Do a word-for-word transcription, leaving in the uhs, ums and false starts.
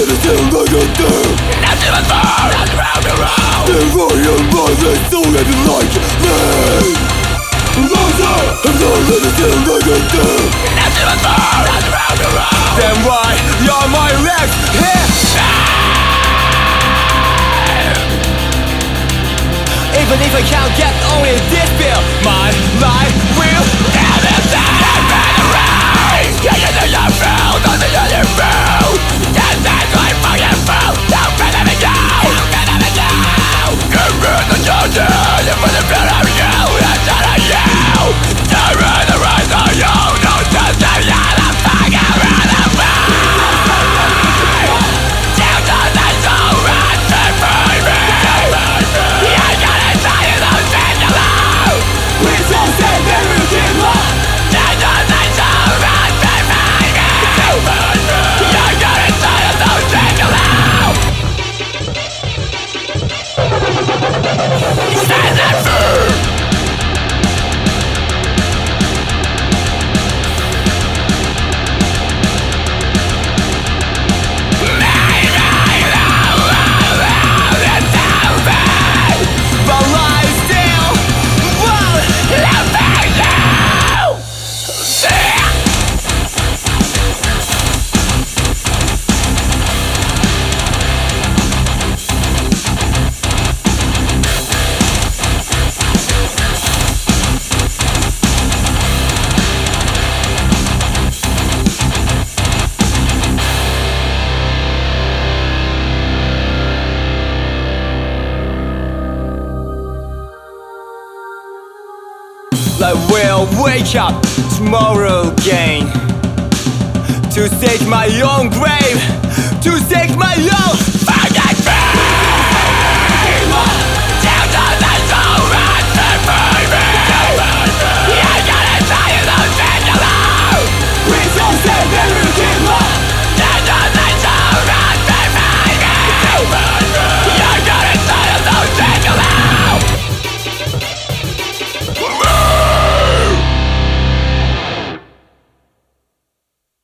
anything I can do. Nothing but fun and round and round. If I am by the soul and like me, Loser, if there's anything I can do. Nothing but fun and round and round. Then why you're my legs here? Even if I can't get only this bill, my life will never die. Better rise. Yeah, you know you're fool. Don't think you're fool. That's that's why fucking fool. Don't better me go. Don't better me go. Get rid of the children. You put the blood of you. That's all of you. Get rid of the rest of you. Don't just say you're the fucking rid of me. Down to the soul. Run to baby. Yeah, you gotta tell you those things alone. Please don't say that we can love. Down to the soul. Run to baby. Yeah, you gotta tell you those things alone. Stand that firm. I will wake up tomorrow again to stake my own grave, to stake my own Forget